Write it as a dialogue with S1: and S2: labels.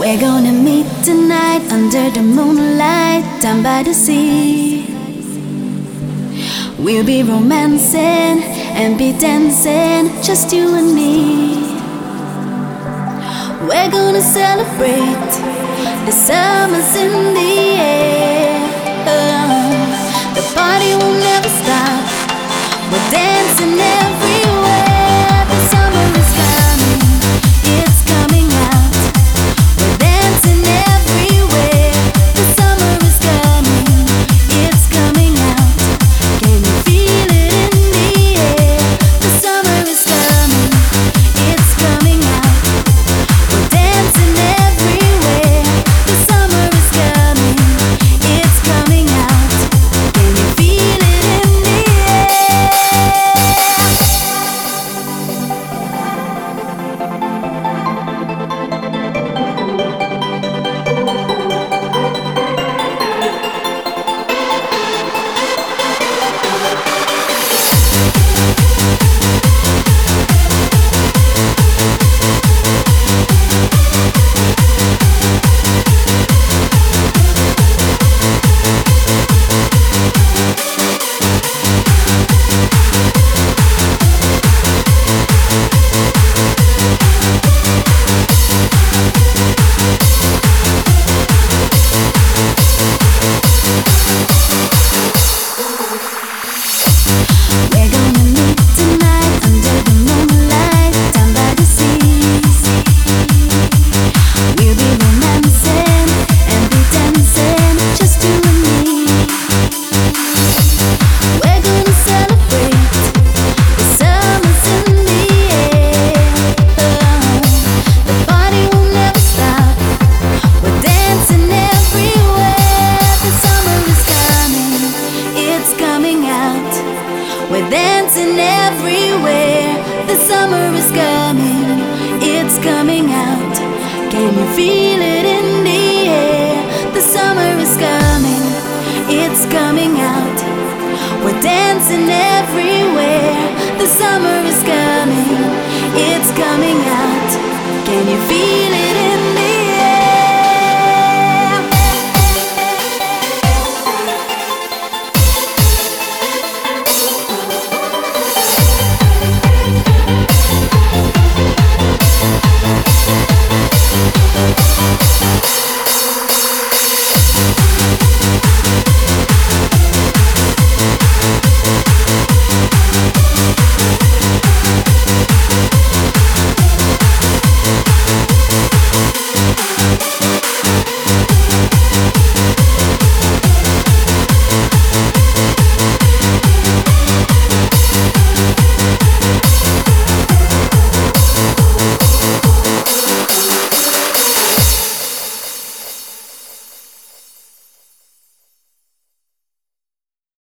S1: We're gonna meet tonight under the moonlight down by the sea. We'll be romancing and be dancing, just you and me. We're gonna celebrate, the summer's in the air. The party will never stop, we're dancing everywhere. The summer is coming, it's coming out. We're dancing everywhere. The summer is coming, it's coming out. Can you feel it in the air? The summer is coming, it's coming out. We're dancing everywhere. The summer is coming, it's coming out. Can you feel it in the air? We're gonna meet tonight under the moonlight down by the seas. We'll be romancing and be dancing, just you and me. We're gonna celebrate, the summer's in the air. The party will never stop, we're dancing everywhere. The summer is coming, it's coming out. We're dancing everywhere. The summer is coming, it's coming out. Can you feel it in the air? The summer is coming, it's coming out. We're dancing everywhere. The summer is coming, it's coming out. Can you feel